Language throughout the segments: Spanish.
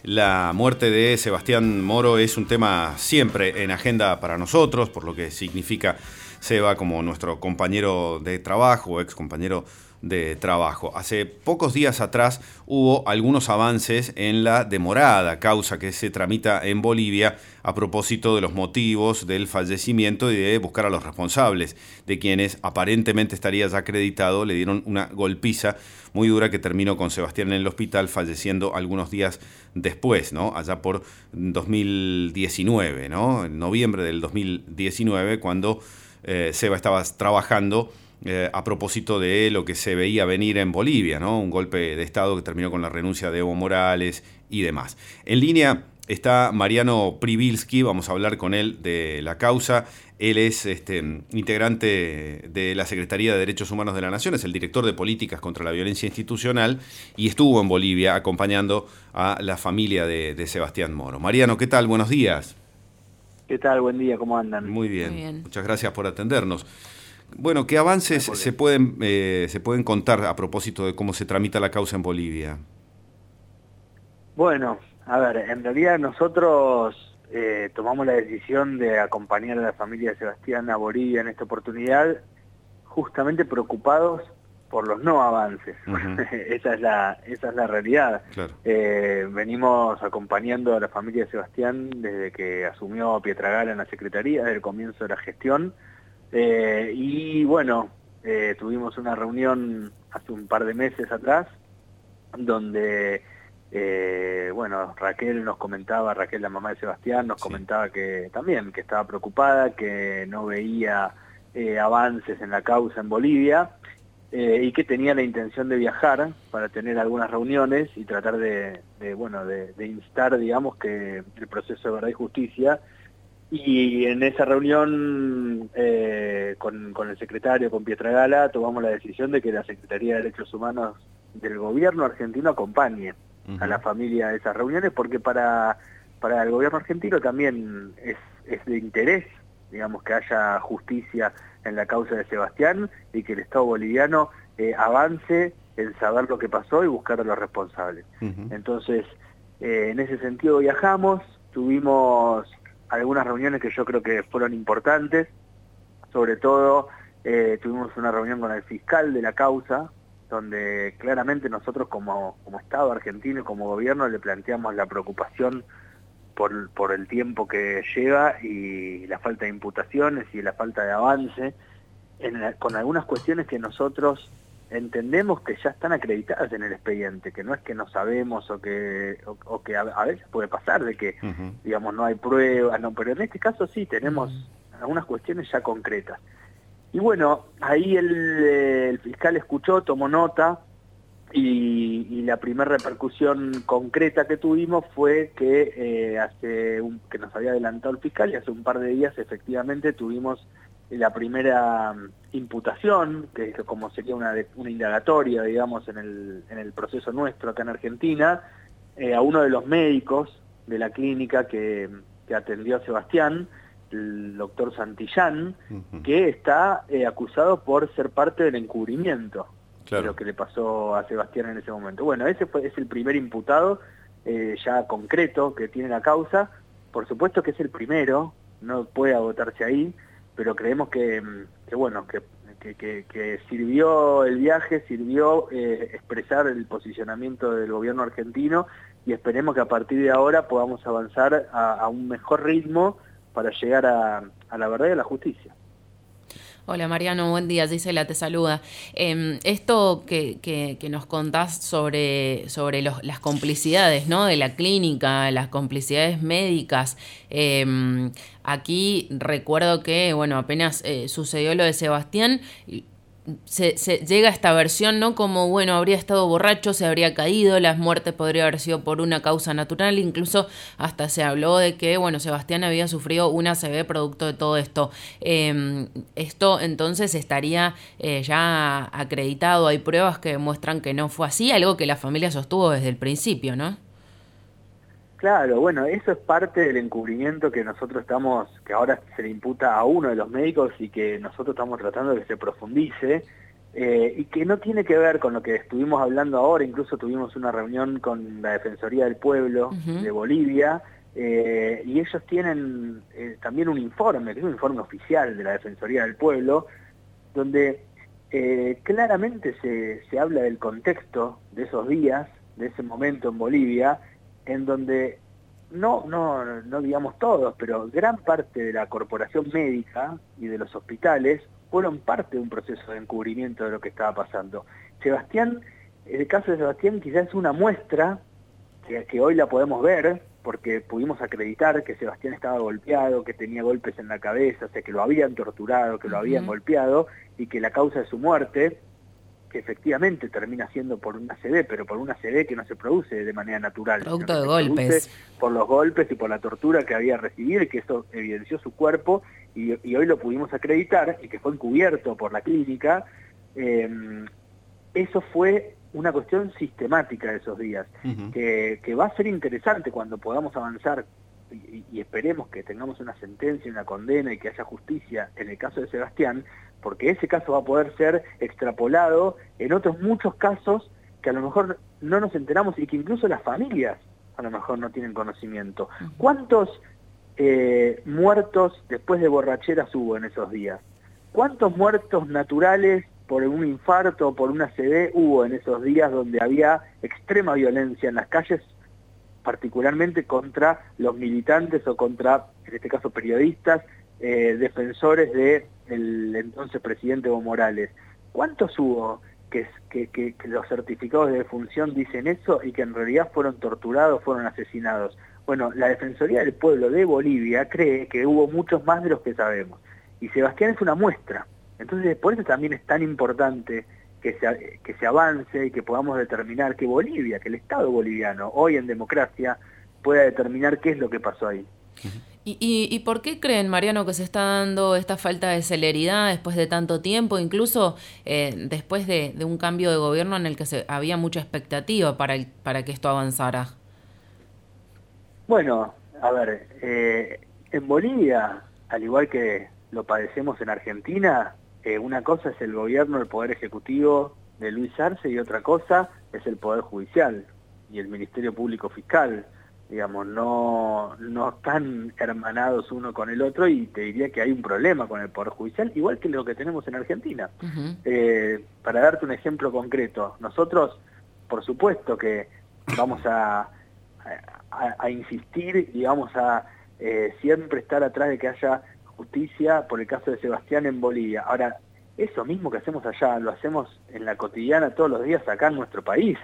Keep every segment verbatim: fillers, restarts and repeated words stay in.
La muerte de Sebastián Moro es un tema siempre en agenda para nosotros, por lo que significa Seba como nuestro compañero de trabajo, ex compañero de trabajo. Hace pocos días atrás hubo algunos avances en la demorada causa que se tramita en Bolivia a propósito de los motivos del fallecimiento y de buscar a los responsables de quienes aparentemente estaría ya acreditado, le dieron una golpiza muy dura que terminó con Sebastián en el hospital falleciendo algunos días después, ¿no? Allá por dos mil diecinueve, ¿no? En noviembre del dos mil diecinueve, cuando eh, Seba estaba trabajando Eh, a propósito de lo que se veía venir en Bolivia, ¿no? Un golpe de Estado que terminó con la renuncia de Evo Morales y demás. En línea está Mariano Pribilski, vamos a hablar con él de la causa. Él es este, integrante de la Secretaría de Derechos Humanos de la Nación, es el director de Políticas contra la Violencia Institucional y estuvo en Bolivia acompañando a la familia de, de Sebastián Moro. Mariano, ¿qué tal? Buenos días. ¿Qué tal? Buen día, ¿cómo andan? Muy bien, Muy bien. Muchas gracias por atendernos. Bueno, ¿qué avances se pueden, eh, se pueden contar a propósito de cómo se tramita la causa en Bolivia? Bueno, a ver, en realidad nosotros eh, tomamos la decisión de acompañar a la familia de Sebastián a Bolivia en esta oportunidad, justamente preocupados por los no avances. Uh-huh. esa es la, esa es la realidad. Claro. Eh, venimos acompañando a la familia de Sebastián desde que asumió Pietragala en la Secretaría, desde el comienzo de la gestión. Eh, y bueno, eh, tuvimos una reunión hace un par de meses atrás, donde, eh, bueno, Raquel nos comentaba, Raquel, la mamá de Sebastián, nos sí. comentaba que también, que estaba preocupada, que no veía eh, avances en la causa en Bolivia, eh, y que tenía la intención de viajar para tener algunas reuniones y tratar de, de bueno, de, de instar, digamos, que el proceso de verdad y justicia. Y en esa reunión eh, con, con el secretario, con Pietragala, tomamos la decisión de que la Secretaría de Derechos Humanos del gobierno argentino acompañe uh-huh. a la familia a esas reuniones, porque para, para el gobierno argentino también es, es de interés, digamos, que haya justicia en la causa de Sebastián y que el Estado boliviano eh, avance en saber lo que pasó y buscar a los responsables. Uh-huh. Entonces, eh, en ese sentido viajamos, tuvimos algunas reuniones que yo creo que fueron importantes, sobre todo eh, tuvimos una reunión con el fiscal de la causa, donde claramente nosotros como, como Estado argentino y como gobierno le planteamos la preocupación por, por el tiempo que lleva y la falta de imputaciones y la falta de avance, en la, con algunas cuestiones que nosotros entendemos que ya están acreditadas en el expediente, que no es que no sabemos o que o, o que a, a veces puede pasar de que, uh-huh. digamos, no hay pruebas, no, pero en este caso sí tenemos uh-huh. algunas cuestiones ya concretas. Y bueno, ahí el, el fiscal escuchó, tomó nota y, y la primera repercusión concreta que tuvimos fue que eh, hace un, que nos había adelantado el fiscal y hace un par de días efectivamente tuvimos la primera imputación, que es como sería una, una indagatoria, digamos, en el, en el proceso nuestro acá en Argentina, eh, a uno de los médicos de la clínica que, que atendió a Sebastián, el doctor Santillán, uh-huh. que está eh, acusado por ser parte del encubrimiento claro. de lo que le pasó a Sebastián en ese momento. Bueno, ese fue, es el primer imputado eh, ya concreto que tiene la causa. Por supuesto que es el primero, no puede agotarse ahí, pero creemos que, que bueno, que, que, que, que sirvió el viaje, sirvió eh, expresar el posicionamiento del gobierno argentino y esperemos que a partir de ahora podamos avanzar a, a un mejor ritmo para llegar a, a la verdad y a la justicia. Hola Mariano, buen día, Gisela te saluda. Eh, esto que, que, que nos contás sobre, sobre los, las complicidades, ¿no?, de la clínica, las complicidades médicas, eh, aquí recuerdo que, bueno, apenas eh, sucedió lo de Sebastián, Se, se llega a esta versión, ¿no?, como, bueno, habría estado borracho, se habría caído, las muertes podría haber sido por una causa natural, incluso hasta se habló de que, bueno, Sebastián había sufrido una A C V producto de todo esto. Eh, esto entonces estaría eh, ya acreditado, hay pruebas que demuestran que no fue así, algo que la familia sostuvo desde el principio, ¿no? Claro, bueno, eso es parte del encubrimiento que nosotros estamos, que ahora se le imputa a uno de los médicos y que nosotros estamos tratando de que se profundice, eh, y que no tiene que ver con lo que estuvimos hablando ahora. Incluso tuvimos una reunión con la Defensoría del Pueblo uh-huh. de Bolivia, eh, y ellos tienen eh, también un informe, que es un informe oficial de la Defensoría del Pueblo, donde eh, claramente se, se habla del contexto de esos días, de ese momento en Bolivia, en donde no, no, no digamos todos, pero gran parte de la corporación médica y de los hospitales fueron parte de un proceso de encubrimiento de lo que estaba pasando. Sebastián, el caso de Sebastián quizás es una muestra que, que hoy la podemos ver, porque pudimos acreditar que Sebastián estaba golpeado, que tenía golpes en la cabeza, o sea, que lo habían torturado, que lo habían uh-huh. golpeado, y que la causa de su muerte, que efectivamente termina siendo por una A C V, pero por una A C V que no se produce de manera natural. Producto de golpes. Por los golpes y por la tortura que había recibido, y que eso evidenció su cuerpo, y, y hoy lo pudimos acreditar, y que fue encubierto por la clínica. Eh, eso fue una cuestión sistemática de esos días, uh-huh. que, que va a ser interesante cuando podamos avanzar, y, y esperemos que tengamos una sentencia, una condena, y que haya justicia en el caso de Sebastián, porque ese caso va a poder ser extrapolado en otros muchos casos que a lo mejor no nos enteramos, y que incluso las familias a lo mejor no tienen conocimiento. ¿Cuántos eh, muertos después de borracheras hubo en esos días? ¿Cuántos muertos naturales por un infarto o por una A C V hubo en esos días donde había extrema violencia en las calles, particularmente contra los militantes o contra, en este caso, periodistas, eh, defensores de el entonces presidente Evo Morales? ¿Cuántos hubo que, que, que, que los certificados de defunción dicen eso y que en realidad fueron torturados, fueron asesinados? Bueno, la Defensoría del Pueblo de Bolivia cree que hubo muchos más de los que sabemos, y Sebastián es una muestra. Entonces, por eso también es tan importante que se, que se avance y que podamos determinar que Bolivia, que el Estado boliviano, hoy en democracia, pueda determinar qué es lo que pasó ahí. ¿Y, y, y por qué creen, Mariano, que se está dando esta falta de celeridad después de tanto tiempo, incluso eh, después de, de un cambio de gobierno en el que se, había mucha expectativa para, el, para que esto avanzara? Bueno, a ver, eh, en Bolivia, al igual que lo padecemos en Argentina, eh, una cosa es el gobierno, el poder ejecutivo de Luis Arce, y otra cosa es el poder judicial y el Ministerio Público Fiscal. Digamos, no, no están hermanados uno con el otro, y te diría que hay un problema con el Poder Judicial, igual que lo que tenemos en Argentina. Uh-huh. Eh, para darte un ejemplo concreto, nosotros, por supuesto que vamos a, a, a insistir y vamos a eh, siempre estar atrás de que haya justicia por el caso de Sebastián en Bolivia. Ahora, eso mismo que hacemos allá, lo hacemos en la cotidiana todos los días acá en nuestro país.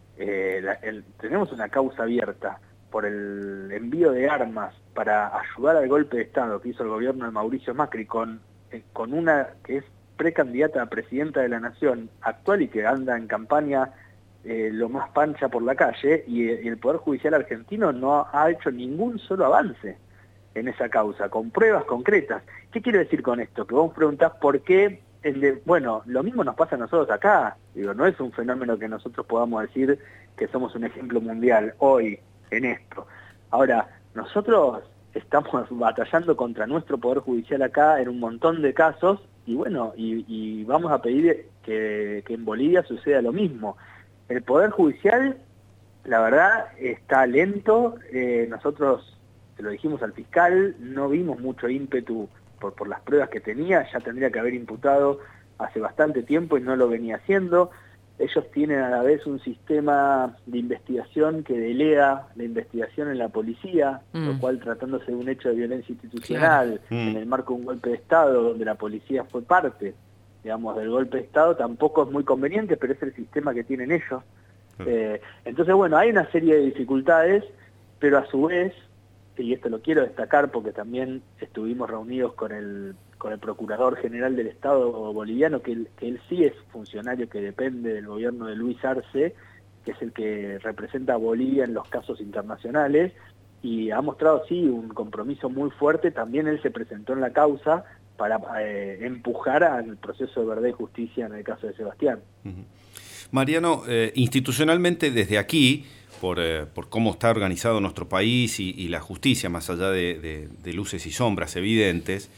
Eh, la, el, tenemos una causa abierta por el envío de armas para ayudar al golpe de Estado que hizo el gobierno de Mauricio Macri con, eh, con una que es precandidata a presidenta de la Nación actual y que anda en campaña eh, lo más pancha por la calle, y, y el Poder Judicial argentino no ha hecho ningún solo avance en esa causa, con pruebas concretas. ¿Qué quiero decir con esto? Que vos preguntás por qué, el de, bueno, lo mismo nos pasa a nosotros acá. Digo, no es un fenómeno que nosotros podamos decir que somos un ejemplo mundial hoy en esto. Ahora, nosotros estamos batallando contra nuestro Poder Judicial acá en un montón de casos, y bueno, y, y vamos a pedir que, que en Bolivia suceda lo mismo. El Poder Judicial, la verdad, está lento. Eh, nosotros, se lo dijimos al fiscal, no vimos mucho ímpetu por, por las pruebas que tenía. Ya tendría que haber imputado hace bastante tiempo y no lo venía haciendo. Ellos tienen a la vez un sistema de investigación que delega la investigación en la policía, mm. lo cual, tratándose de un hecho de violencia institucional, claro. mm. en el marco de un golpe de Estado donde la policía fue parte, digamos, del golpe de Estado, tampoco es muy conveniente, pero es el sistema que tienen ellos. Mm. Eh, entonces, bueno, hay una serie de dificultades, pero a su vez, y esto lo quiero destacar porque también estuvimos reunidos con el con el Procurador General del Estado boliviano, que él, que él sí es funcionario que depende del gobierno de Luis Arce, que es el que representa a Bolivia en los casos internacionales, y ha mostrado sí un compromiso muy fuerte. También él se presentó en la causa para eh, empujar al proceso de verdad y justicia en el caso de Sebastián. Uh-huh. Mariano, eh, institucionalmente desde aquí, por, eh, por cómo está organizado nuestro país y, y la justicia, más allá de, de, de luces y sombras evidentes,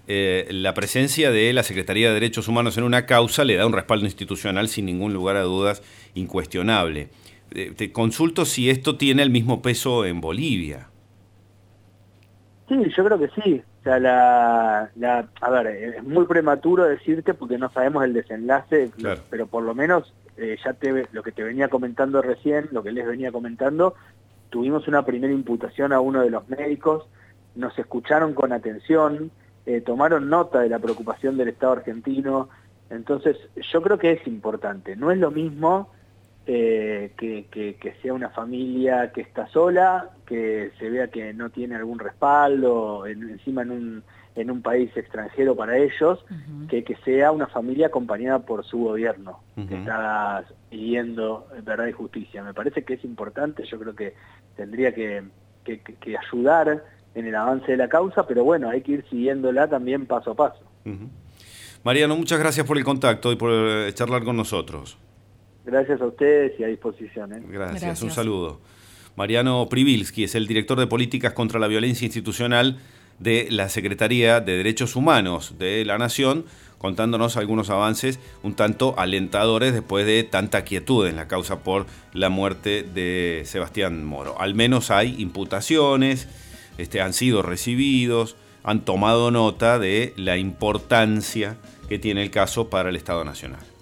eh, la presencia de la Secretaría de Derechos Humanos en una causa le da un respaldo institucional sin ningún lugar a dudas incuestionable. Eh, te consulto si esto tiene el mismo peso en Bolivia. Sí, yo creo que sí. O sea, la, la, a ver, es muy prematuro decirte porque no sabemos el desenlace, claro. pero por lo menos eh, ya te, lo que te venía comentando recién, lo que les venía comentando, tuvimos una primera imputación a uno de los médicos, nos escucharon con atención, eh, tomaron nota de la preocupación del Estado argentino, entonces yo creo que es importante. No es lo mismo eh, que, que, que sea una familia que está sola, que se vea que no tiene algún respaldo, en, encima en un, en un país extranjero para ellos, uh-huh. que que sea una familia acompañada por su gobierno, uh-huh. que está siguiendo verdad y justicia. Me parece que es importante, yo creo que tendría que, que, que ayudar en el avance de la causa, pero bueno, hay que ir siguiéndola también paso a paso. Uh-huh. Mariano, muchas gracias por el contacto y por charlar con nosotros. Gracias a ustedes y a disposición. ¿eh? Gracias. Gracias, un saludo. Mariano Privilski es el director de Políticas contra la Violencia Institucional de la Secretaría de Derechos Humanos de la Nación, contándonos algunos avances un tanto alentadores después de tanta quietud en la causa por la muerte de Sebastián Moro. Al menos hay imputaciones, este, han sido recibidos, han tomado nota de la importancia que tiene el caso para el Estado Nacional.